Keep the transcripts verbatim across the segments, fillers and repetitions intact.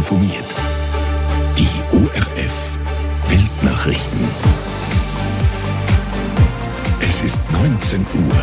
informiert. Die O R F Weltnachrichten. Es ist neunzehn Uhr.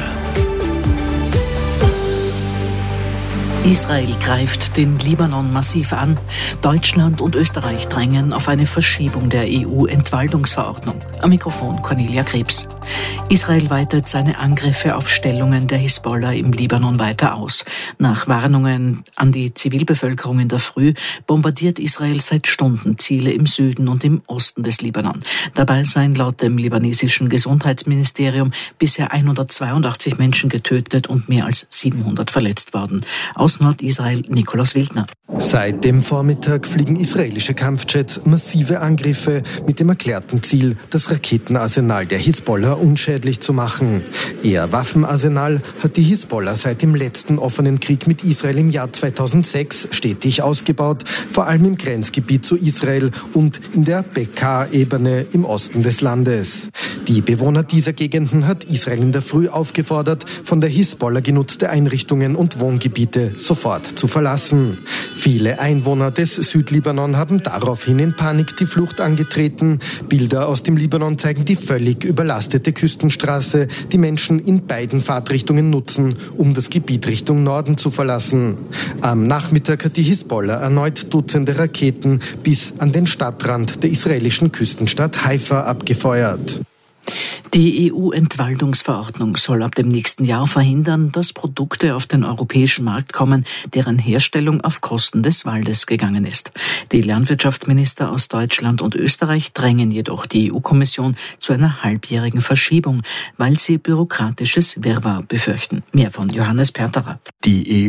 Israel greift den Libanon massiv an. Deutschland und Österreich drängen auf eine Verschiebung der E U-Entwaldungsverordnung. Am Mikrofon Cornelia Krebs. Israel weitet seine Angriffe auf Stellungen der Hisbollah im Libanon weiter aus. Nach Warnungen an die Zivilbevölkerung in der Früh bombardiert Israel seit Stunden Ziele im Süden und im Osten des Libanon. Dabei seien laut dem libanesischen Gesundheitsministerium bisher hundertzweiundachtzig Menschen getötet und mehr als siebenhundert verletzt worden. Aus Nordisrael Nikolaus Wildner. Seit dem Vormittag fliegen israelische Kampfjets massive Angriffe mit dem erklärten Ziel, das Raketenarsenal der Hisbollah unschädlich zu machen. Ihr Waffenarsenal hat die Hisbollah seit dem letzten offenen Krieg mit Israel im Jahr zweitausendsechs stetig ausgebaut, vor allem im Grenzgebiet zu Israel und in der Bekaa-Ebene im Osten des Landes. Die Bewohner dieser Gegenden hat Israel in der Früh aufgefordert, von der Hisbollah genutzte Einrichtungen und Wohngebiete sofort zu verlassen. Viele Einwohner des Südlibanon haben daraufhin in Panik die Flucht angetreten. Bilder aus dem Libanon zeigen die völlig überlastete Küstenstraße, die Menschen in beiden Fahrtrichtungen nutzen, um das Gebiet Richtung Norden zu verlassen. Am Nachmittag hat die Hisbollah erneut Dutzende Raketen bis an den Stadtrand der israelischen Küstenstadt Haifa abgefeuert. Die E U-Entwaldungsverordnung soll ab dem nächsten Jahr verhindern, dass Produkte auf den europäischen Markt kommen, deren Herstellung auf Kosten des Waldes gegangen ist. Die Landwirtschaftsminister aus Deutschland und Österreich drängen jedoch die E U-Kommission zu einer halbjährigen Verschiebung, weil sie bürokratisches Wirrwarr befürchten. Mehr von Johannes Perterer. Die E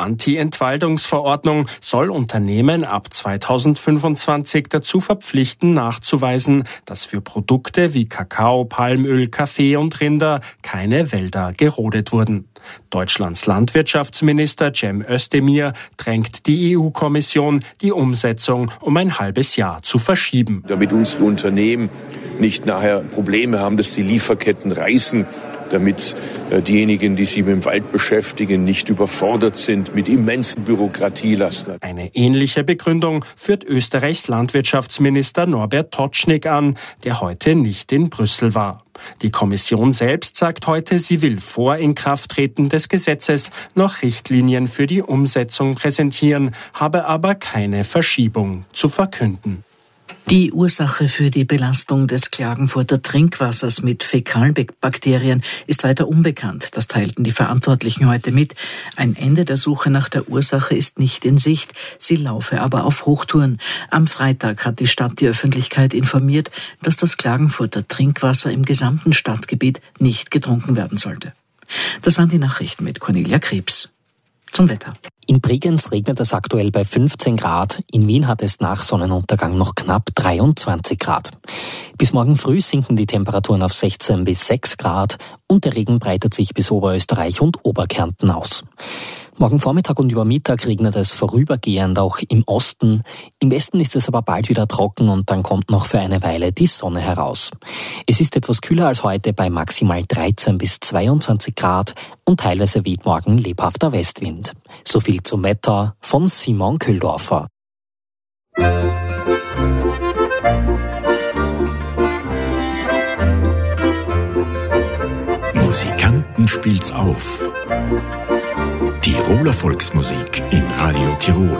U-Anti-Entwaldungsverordnung soll Unternehmen ab zweitausendfünfundzwanzig dazu verpflichten, nachzuweisen, dass für Produkte wie Kakao, Palmöl, Kaffee und Rinder keine Wälder gerodet wurden. Deutschlands Landwirtschaftsminister Cem Özdemir drängt die E U-Kommission, die Umsetzung um ein halbes Jahr zu verschieben. Damit unsere Unternehmen nicht nachher Probleme haben, dass die Lieferketten reißen, damit äh, diejenigen, die sich mit dem Wald beschäftigen, nicht überfordert sind mit immensen Bürokratielasten. Eine ähnliche Begründung führt Österreichs Landwirtschaftsminister Norbert Totschnig an, der heute nicht in Brüssel war. Die Kommission selbst sagt heute, sie will vor Inkrafttreten des Gesetzes noch Richtlinien für die Umsetzung präsentieren, habe aber keine Verschiebung zu verkünden. Die Ursache für die Belastung des Klagenfurter Trinkwassers mit Fäkalbakterien ist weiter unbekannt. Das teilten die Verantwortlichen heute mit. Ein Ende der Suche nach der Ursache ist nicht in Sicht. Sie laufe aber auf Hochtouren. Am Freitag hat die Stadt die Öffentlichkeit informiert, dass das Klagenfurter Trinkwasser im gesamten Stadtgebiet nicht getrunken werden sollte. Das waren die Nachrichten mit Cornelia Krebs. Zum Wetter. In Bregenz regnet es aktuell bei fünfzehn Grad. In Wien hat es nach Sonnenuntergang noch knapp dreiundzwanzig Grad. Bis morgen früh sinken die Temperaturen auf sechzehn bis sechs Grad und der Regen breitet sich bis Oberösterreich und Oberkärnten aus. Morgen Vormittag und über Mittag regnet es vorübergehend auch im Osten. Im Westen ist es aber bald wieder trocken und dann kommt noch für eine Weile die Sonne heraus. Es ist etwas kühler als heute bei maximal dreizehn bis zweiundzwanzig Grad und teilweise weht morgen lebhafter Westwind. So viel zum Wetter von Simon Köhldorfer. Musikanten spielt's auf. Tiroler Volksmusik in Radio Tirol.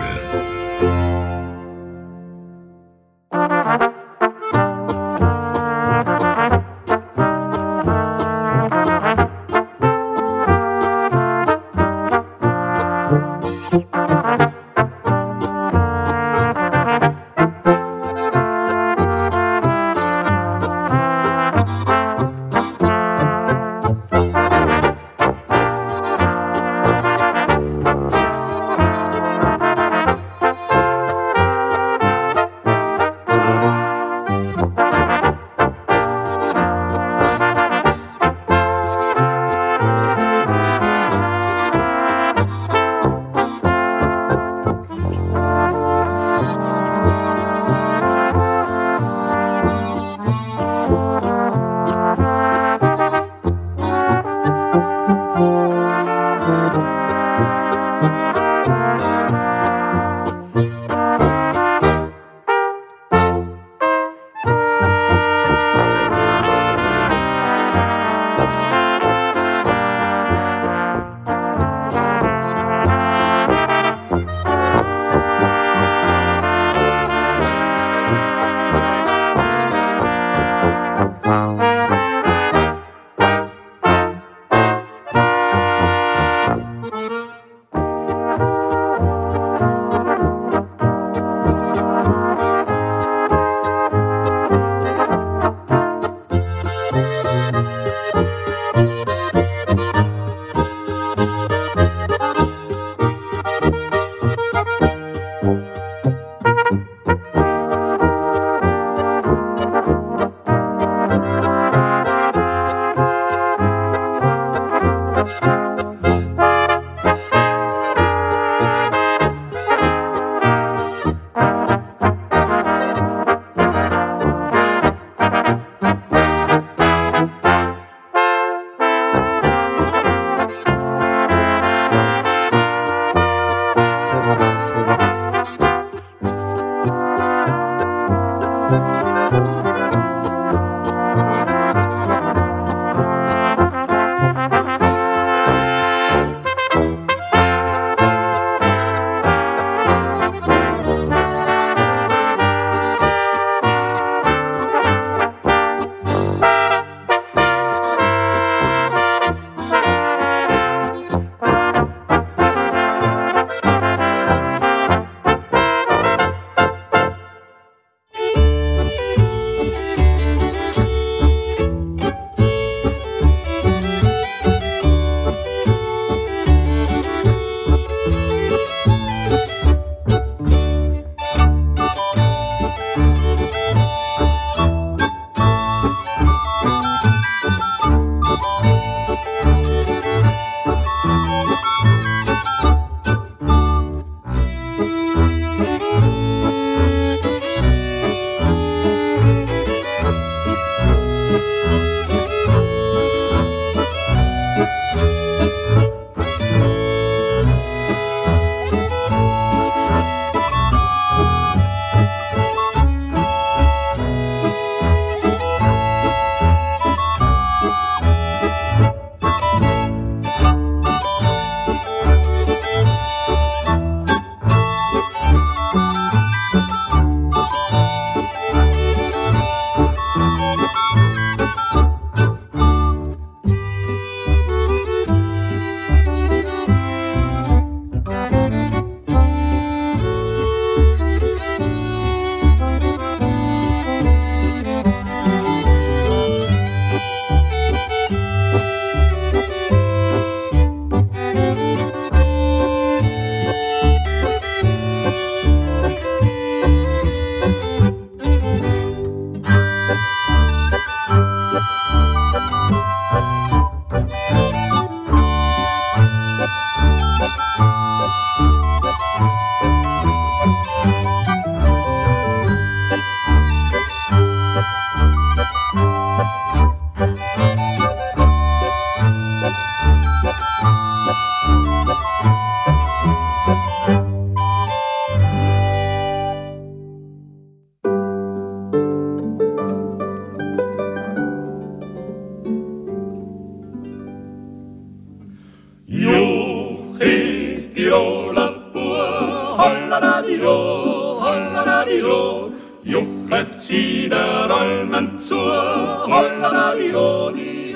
Hollaladio, hollaladio, juchlet sieder Almen zur, hollaladio,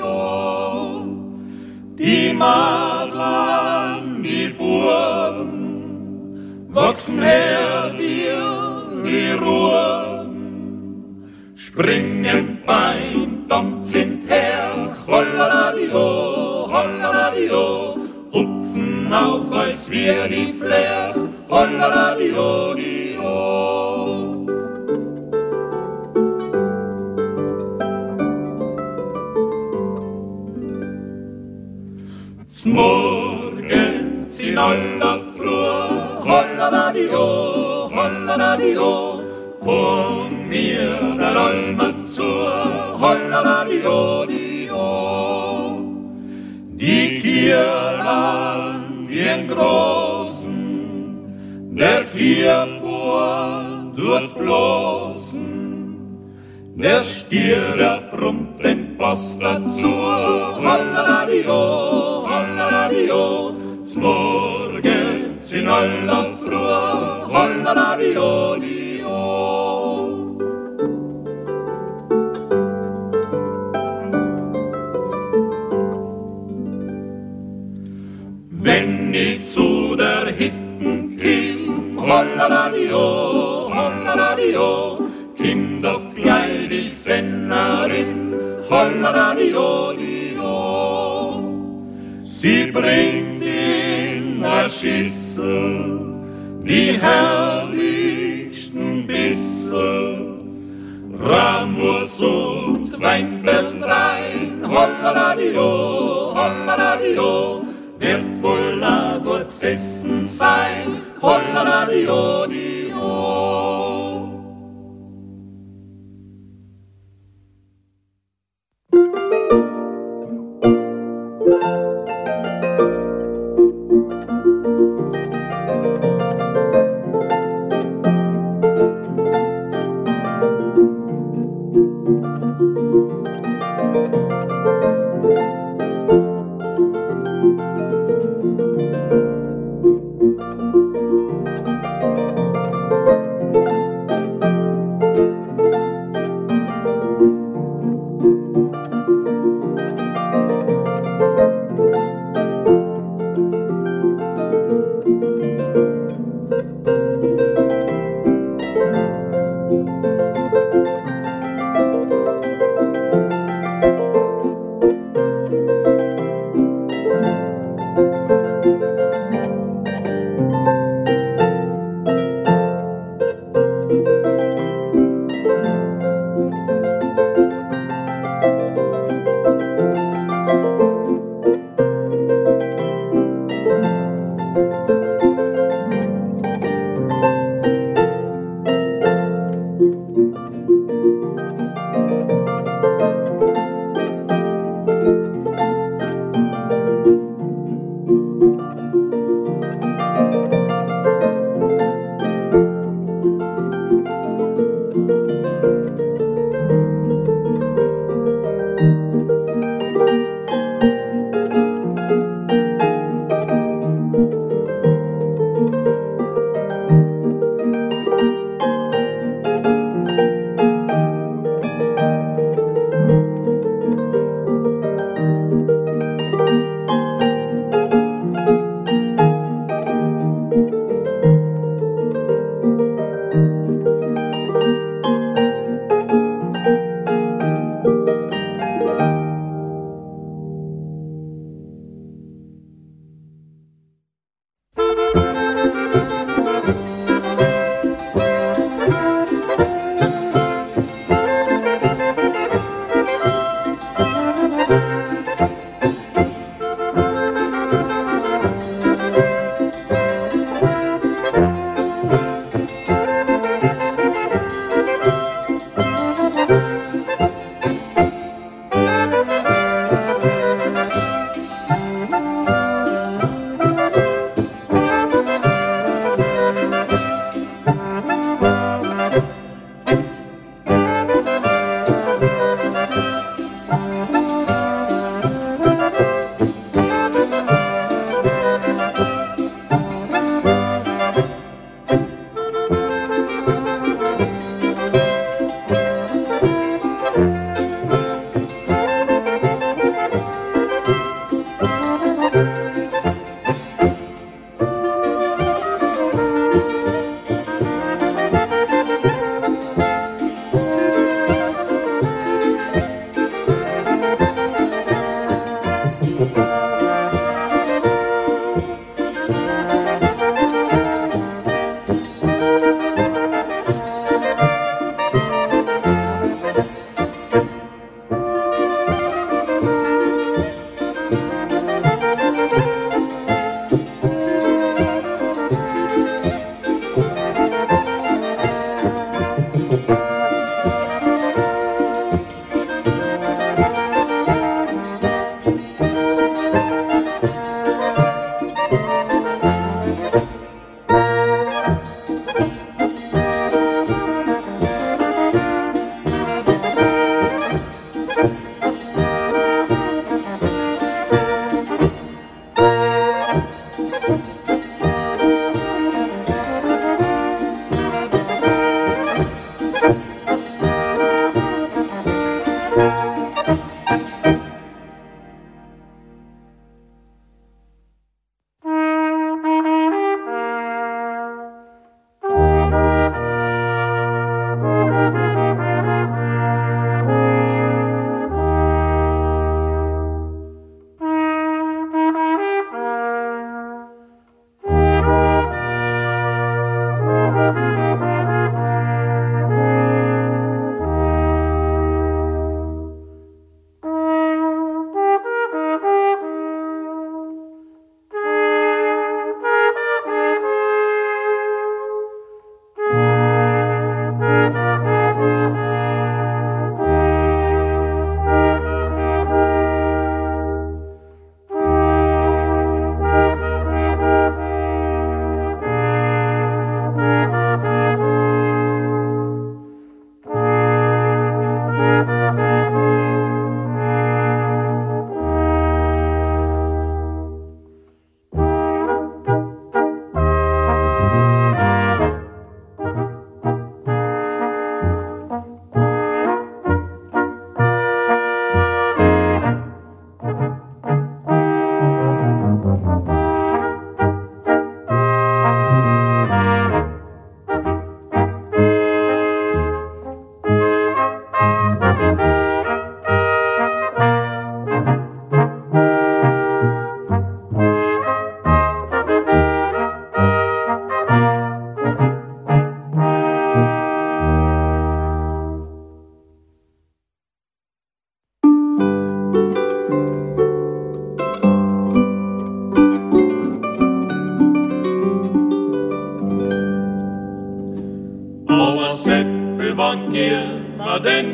dio. Die Madlern, die Buben, wachsen her wie die Ruhren, springen beim Tanz hinter, hollaladio, hollaladio, hupfen auf, als wir die Flair, hollaladio, dio. S'morgens in aller Früh, hollaladio, hollaladio, von mir der Almen zur, hollaladio, dio. Die Kirlan wie ein großen, der Kirchbohr dort bloßen, der Stier, der brummt den Pass dazu, hollaladio, hollaladio, s'morgens in aller Früh, hollaladio, dio. Hollaladio, hollaladio, kommt auf gleich die Sennerin, hollaladio, dio. Sie bringt in der Schüssel die herrlichsten Bissel, Rambus und Weinberg rein, hollaladio, hollaladio, wird wohl ein gutes Essen sein, hollaladio, dio.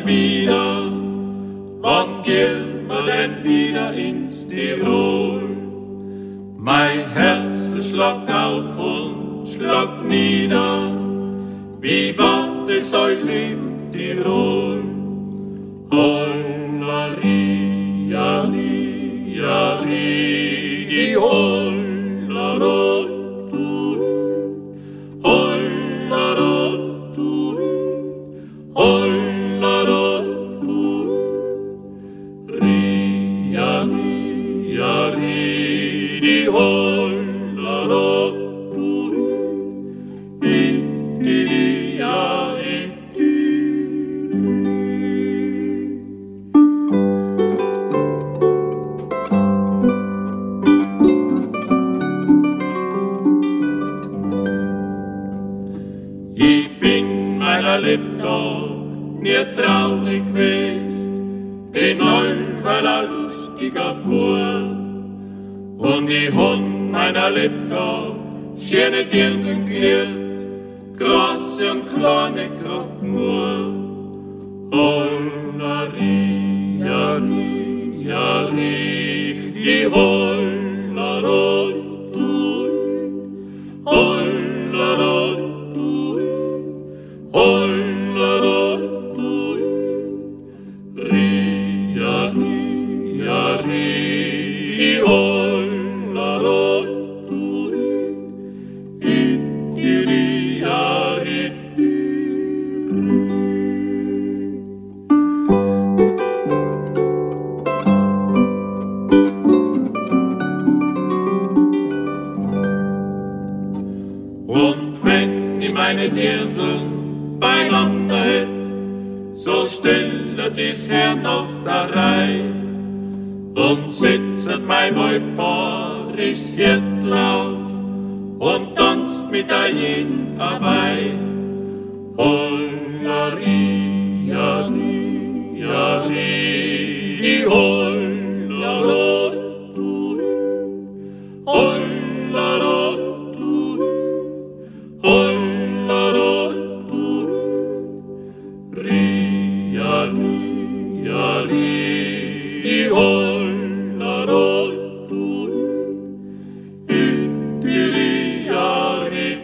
denn wieder? Wann gehen wir denn wieder ins Tirol? Mein Herz schlagt auf und schlagt nieder. Wie wart es soll leben Tirol? Hollari, jari, jari, die Hollaroi, Hollaroi, Hollaroi, ri, jari, jari, die Hollaroi, ri, jari, ich bin meiner Lebtag nie traurig gewesen, bin allweil ein lustiger Bub. Und ich hab meiner Lebtag schöne Dirndl gekriegt, große und kleine grad nur. Hollari, jari, jari, die Hollaroi, Hollaroi, Hollaroi, ri, jari, jari, die Hollaroi, ittiri, jari, und wenn ich meine Dirndl beieinander hätt, so stellt dies her noch da rein und sitzet mein Wollpaarisch Hirtl auf und tanzt mit ein jeden dabei. Hollari, jari, jari, die Hollaroi, Hollaroi, Hollaroi, ri, jari, jari, die Hollaroi, ittiri, jari,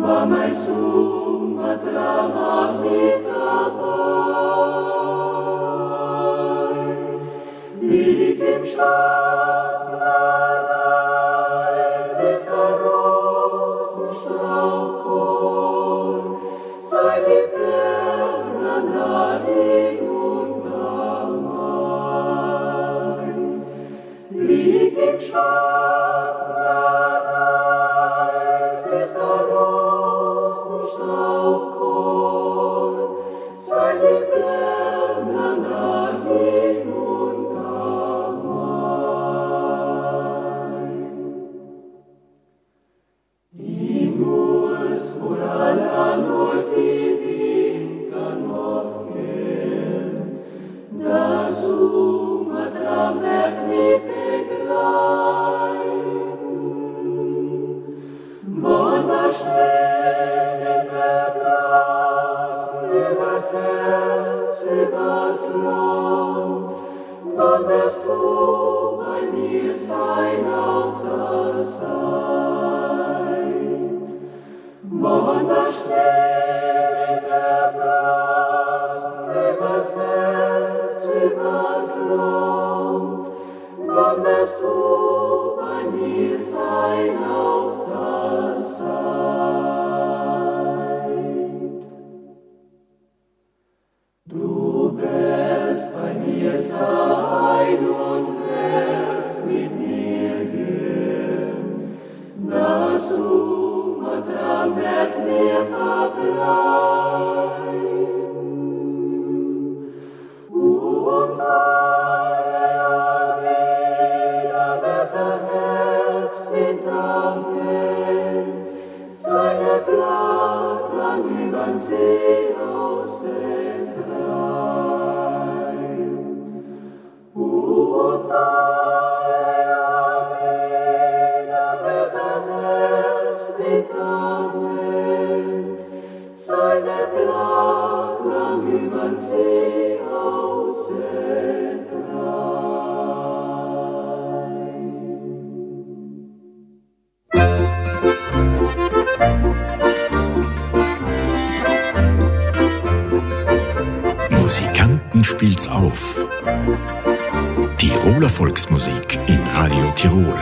aber mein Sumatra mag mit dabei. Liegt im Schatten der Reif ist der Rosenstrauchkorn, sei die Blätter dahin und daheim. Liegt im Schatten der Reif ist der Rosenstrauchkorn, sei die Blätter dahin und daheim. Ich muss wohl allein durch die Winternacht gehen, der Sumatra wird mich begleiten. Wann der Schnee mit der Blasen übers Herz, übers Land, dann wirst du bei mir sein auf der Seite. Wann der Schnee mit der Blasen übers Herz, übers Land, dann wirst du bei mir sein auf der Seite. Du wirst bei mir sein und wirst mit mir gehen, das Sumatra wird mir verbleiben. Und alle Jahre wieder wird der Herbst Wintermänd seine Blattlang übern See aussetreiben. Und alle Jahre wieder wird der Herbst Wintermänd seine Blattlang übern See Musikanten spielt's auf. Tiroler Volksmusik in Radio Tirol.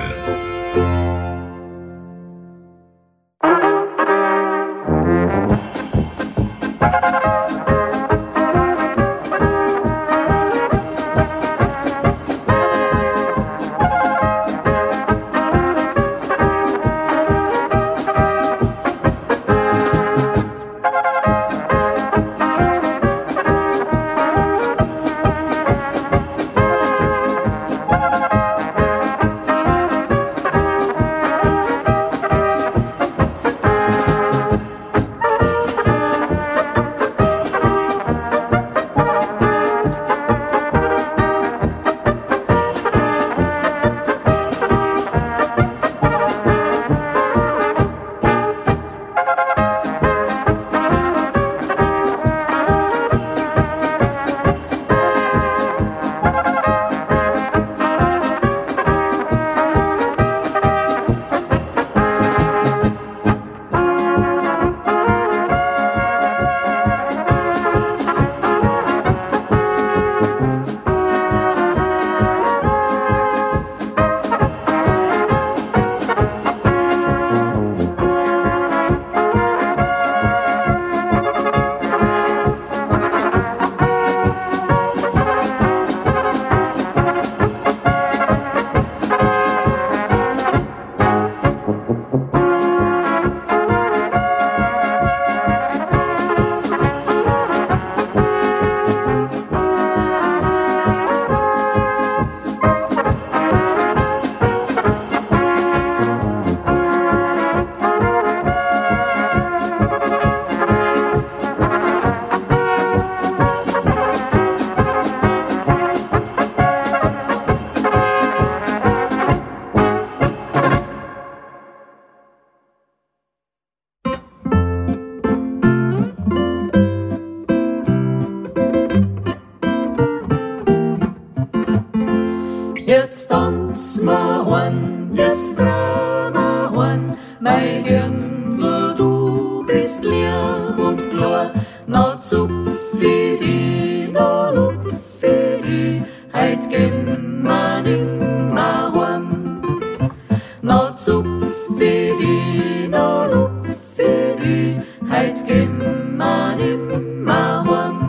Jetzt tanz ma heim, jetzt dreh ma heim, mein Dirndl, du bist lieb und klar, no zupfi di, no lupfi di, heut gehen wir nimmer heim. No zupfi di, no lupfi di, heut gehen wir nimmer heim.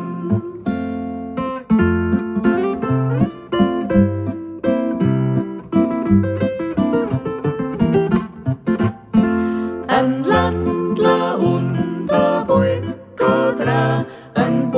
Ein Landler und ein Bulk oder ein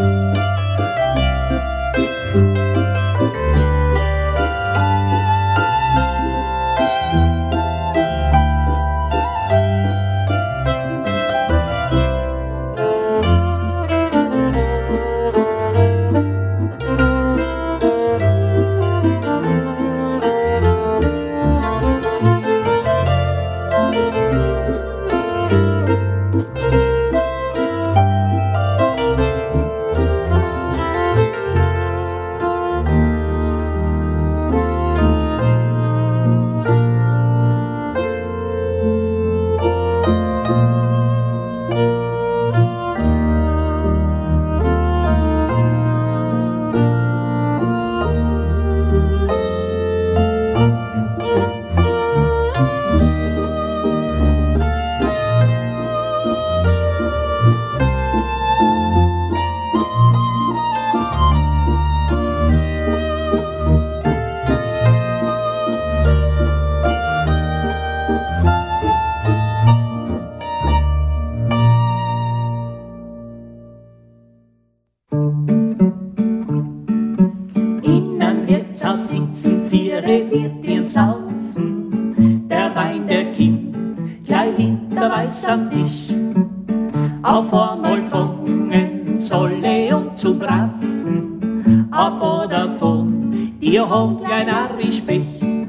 Am Tisch. Auf einmal fangen Zolle und zu braffen, aber davon, die haben gleich narrisch Pech.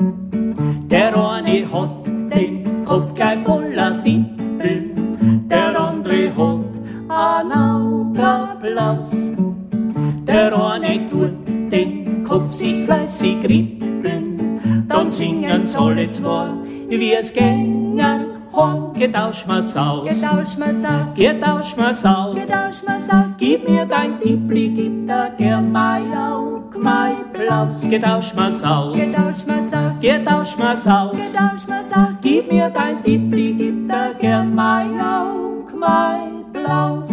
Der eine hat den Kopf gleich voller Tippeln, der andere hat ein Augenblaus. Der eine tut den Kopf sich fleißig rippeln, dann singen's alle zwei, wie es gängen. Hon, getausch mal's aus, getausch mal's aus, getausch mal's aus, getausch mal's aus. Gib mir dein Tippli, gib da gern mein Aug, mein Blaus. Getausch mal's aus, getausch mal's aus, getausch mal's aus, getausch mal's aus. Gib mir dein Tippli, gib da gern mein Aug, mein Blaus.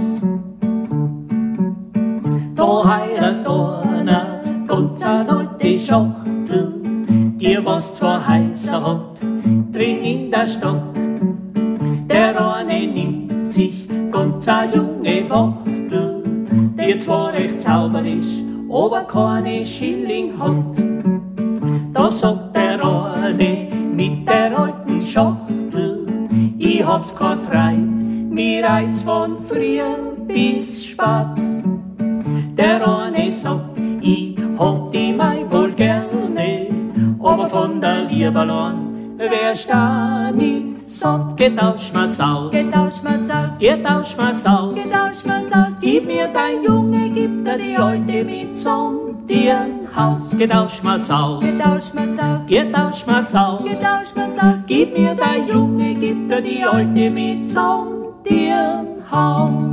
Da heirat einer ganz eine alte Schachtel, die was zwar heißer hat, drin in der Stadt. Der eine nimmt sich ganz a junge Wachtel, die zwar recht sauber ist, aber keine Schilling hat. Da sagt der eine mit der alten Schachtel, ich hab's kein frei, mir reizt von früh bis spät. Der eine sagt, ich hab die Mai wohl gerne, aber von der Liebe allein wärst da nicht satt. Getausch mal's aus, getausch mal's aus, getausch mal's aus, getausch mal's aus. Gib mir dein Junge, gib dir die Alte mit zum Tierhaus. Getausch mal's aus, getausch mal's aus, getausch mal's aus, getausch mal's aus. Gib mir dein Junge, gib dir die Alte mit zum Tierhaus.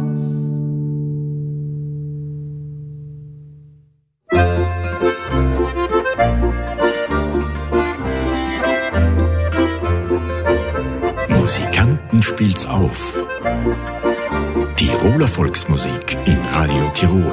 Musikanten spielt's auf. Tiroler Volksmusik in Radio Tirol.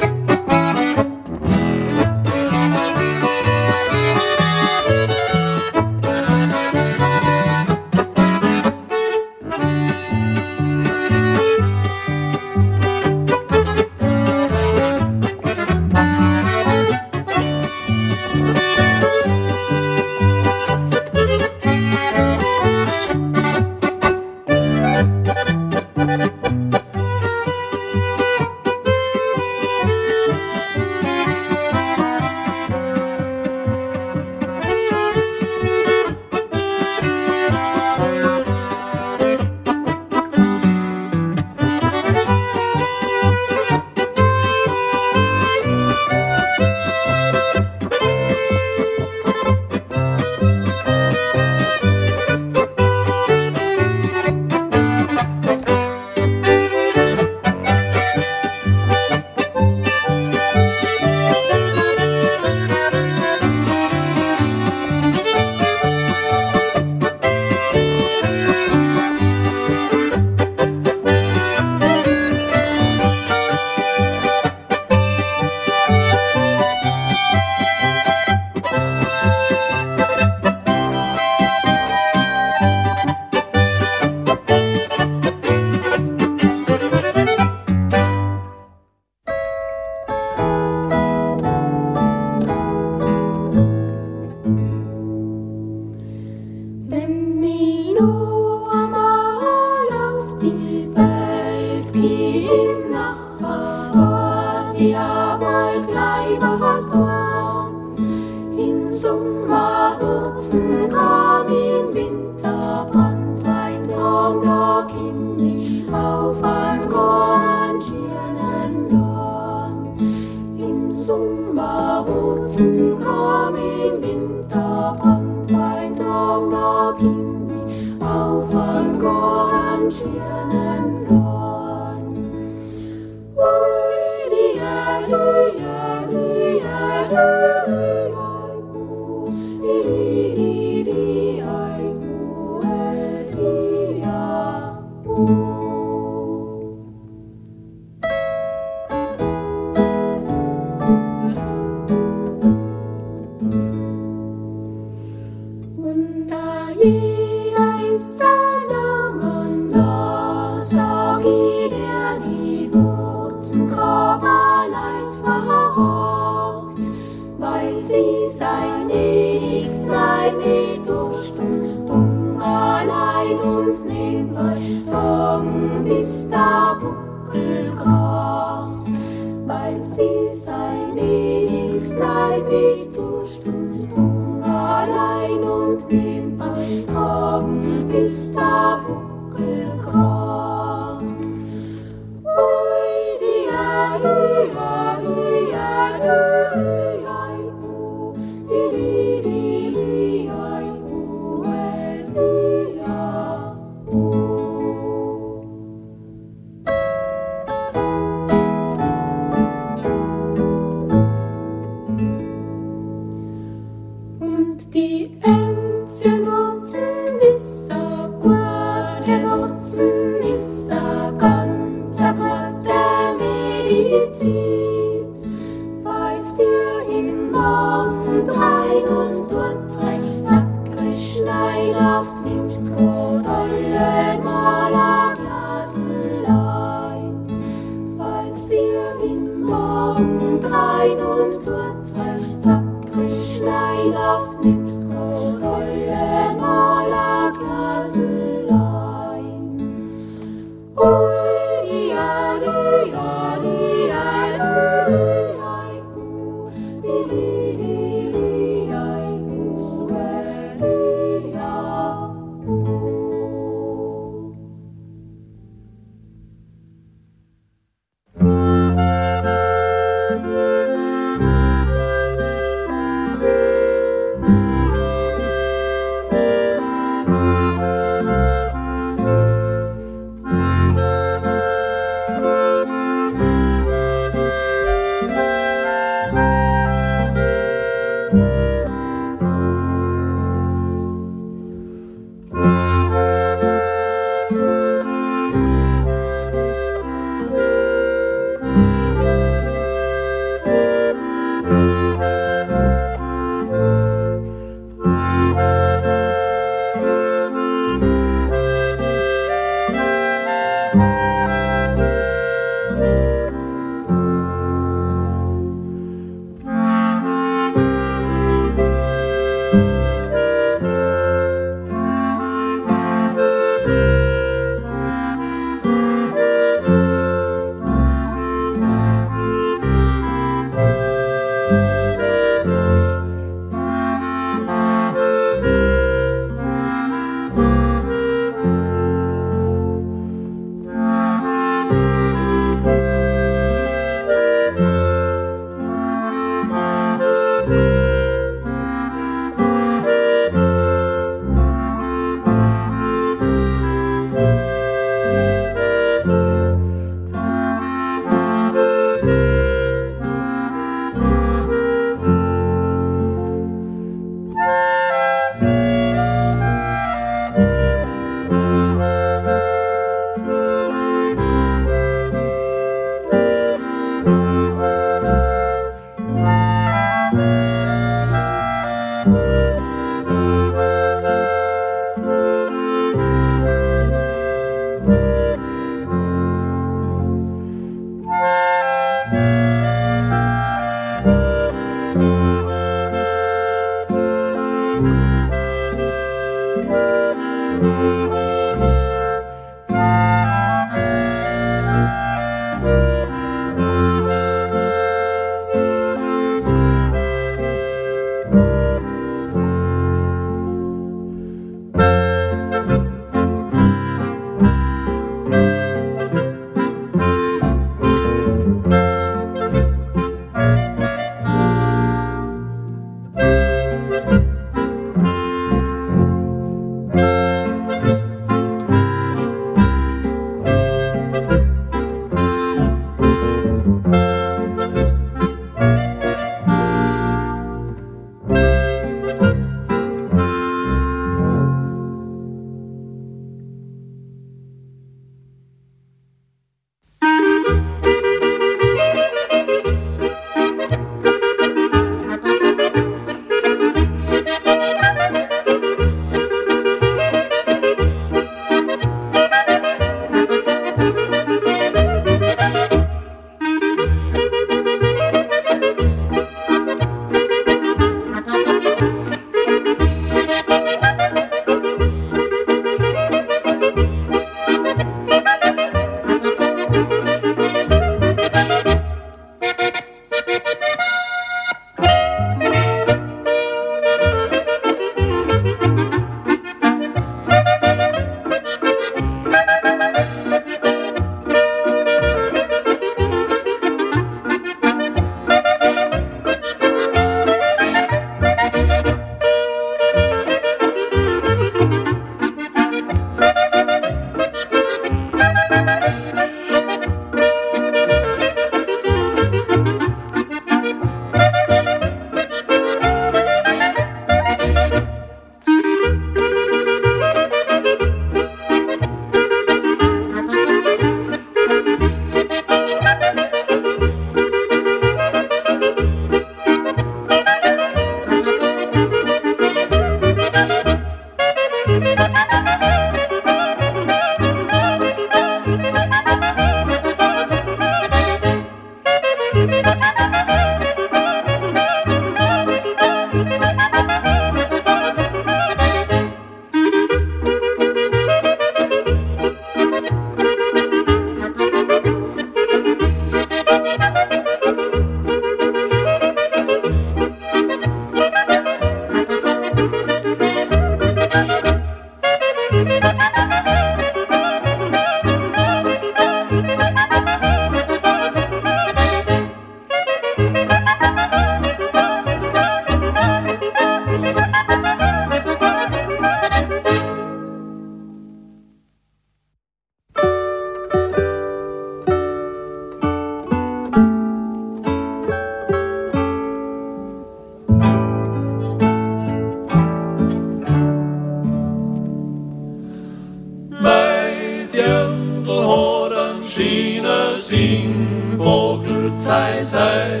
sei, sei,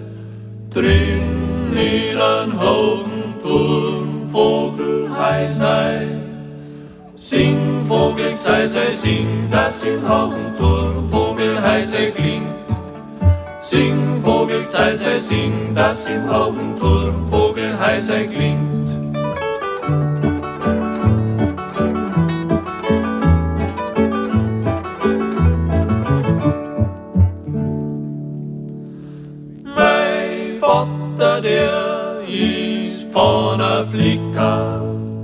drin in ein Haugenturm, Vogel, hei, sei. Sing, Vogel, sei, sei, sing, das im Haugenturm, Vogel, hei, sei, klingt. Sing, Vogel, sei, sei, sing, das im Haugenturm, Vogel, hei, sei, klingt. Der ist von a Flicker,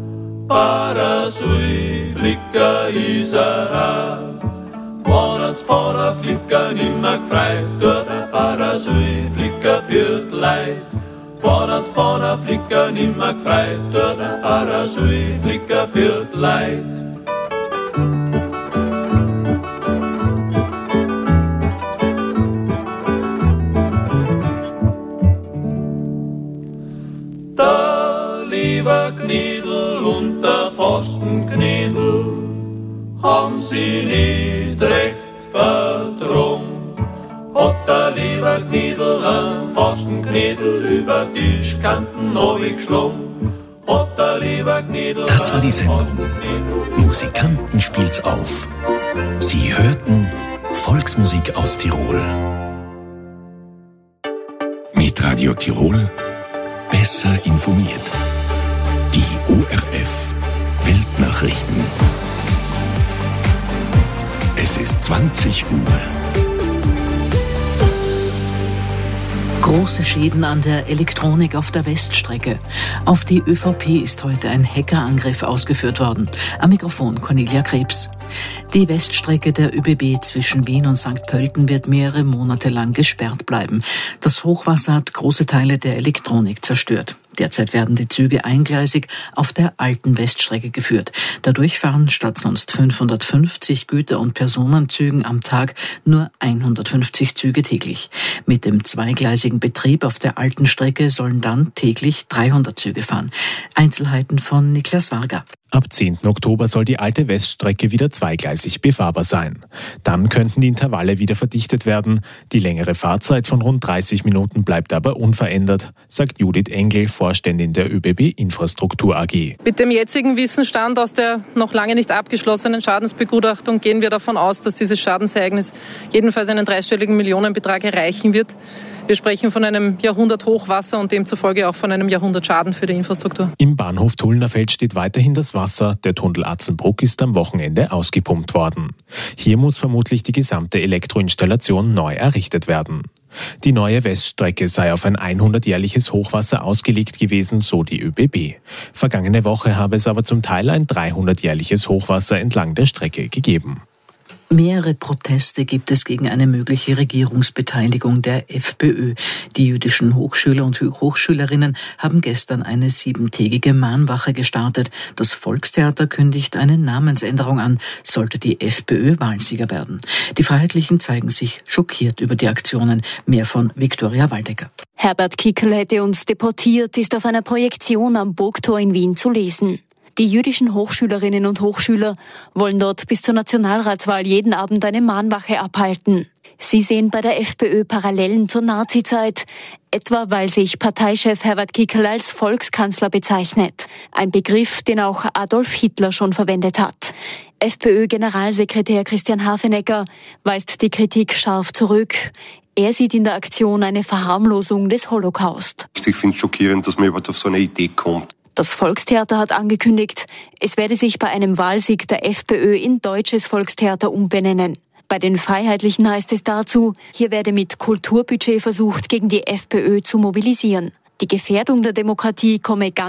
Parasui, Flicker is er a. Wenn uns von a Flicker nimmer gefreit, tut der Parasui, Flicker führt Leid. Wenn uns von a Flicker nimmer gefreit, tut der Parasui, Flicker führt Leid. Kniedl und der Pfostenkniedl haben sie nicht recht verdrungen. Hat der lieber Kniedl ein Pfostenkniedl über Tischkanten runtergeschlungen. Hat der lieber Kniedl. Das war die Sendung Musikanten spielt's auf. Sie hörten Volksmusik aus Tirol. Mit Radio Tirol besser informiert. Die O R F Weltnachrichten. zwanzig Uhr. Große Schäden an der Elektronik auf der Weststrecke. Auf die ÖVP ist heute ein Hackerangriff ausgeführt worden. Am Mikrofon Cornelia Krebs. Die Weststrecke der ÖBB zwischen Wien und Sankt Pölten wird mehrere Monate lang gesperrt bleiben. Das Hochwasser hat große Teile der Elektronik zerstört. Derzeit werden die Züge eingleisig auf der alten Weststrecke geführt. Dadurch fahren statt sonst fünfhundertfünfzig Güter- und Personenzügen am Tag nur hundertfünfzig Züge täglich. Mit dem zweigleisigen Betrieb auf der alten Strecke sollen dann täglich dreihundert Züge fahren. Einzelheiten von Niklas Varga. Ab zehnten Oktober soll die alte Weststrecke wieder zweigleisig befahrbar sein. Dann könnten die Intervalle wieder verdichtet werden. Die längere Fahrzeit von rund dreißig Minuten bleibt aber unverändert, sagt Judith Engel, Vorständin der ÖBB Infrastruktur A G. Mit dem jetzigen Wissensstand aus der noch lange nicht abgeschlossenen Schadensbegutachtung gehen wir davon aus, dass dieses Schadensereignis jedenfalls einen dreistelligen Millionenbetrag erreichen wird. Wir sprechen von einem Jahrhundert-Hochwasser und demzufolge auch von einem Jahrhundertschaden für die Infrastruktur. Im Bahnhof Tullnerfeld steht weiterhin das Wasser. Der Tunnel Atzenbruck ist am Wochenende ausgepumpt worden. Hier muss vermutlich die gesamte Elektroinstallation neu errichtet werden. Die neue Weststrecke sei auf ein hundertjährliches Hochwasser ausgelegt gewesen, so die ÖBB. Vergangene Woche habe es aber zum Teil ein dreihundertjährliches Hochwasser entlang der Strecke gegeben. Mehrere Proteste gibt es gegen eine mögliche Regierungsbeteiligung der FPÖ. Die jüdischen Hochschüler und Hochschülerinnen haben gestern eine siebentägige Mahnwache gestartet. Das Volkstheater kündigt eine Namensänderung an, sollte die FPÖ Wahlsieger werden. Die Freiheitlichen zeigen sich schockiert über die Aktionen. Mehr von Viktoria Waldecker. Herbert Kickl hätte uns deportiert, ist auf einer Projektion am Burgtor in Wien zu lesen. Die jüdischen Hochschülerinnen und Hochschüler wollen dort bis zur Nationalratswahl jeden Abend eine Mahnwache abhalten. Sie sehen bei der FPÖ Parallelen zur Nazizeit, etwa weil sich Parteichef Herbert Kickl als Volkskanzler bezeichnet. Ein Begriff, den auch Adolf Hitler schon verwendet hat. FPÖ-Generalsekretär Christian Hafenecker weist die Kritik scharf zurück. Er sieht in der Aktion eine Verharmlosung des Holocaust. Ich finde es schockierend, dass man überhaupt auf so eine Idee kommt. Das Volkstheater hat angekündigt, es werde sich bei einem Wahlsieg der FPÖ in Deutsches Volkstheater umbenennen. Bei den Freiheitlichen heißt es dazu, hier werde mit Kulturbudget versucht, gegen die FPÖ zu mobilisieren. Die Gefährdung der Demokratie komme ganz